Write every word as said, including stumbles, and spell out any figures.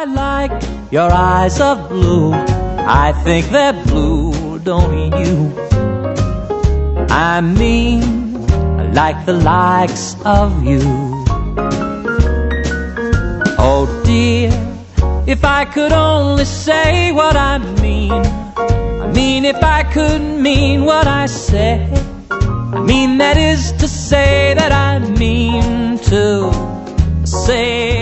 I like your eyes of blue. I think they're blue, don't you? I mean, like the likes of you. Oh dear, if I could only say what I mean. I mean, if I could mean what I say. I mean, that is to say that I mean to say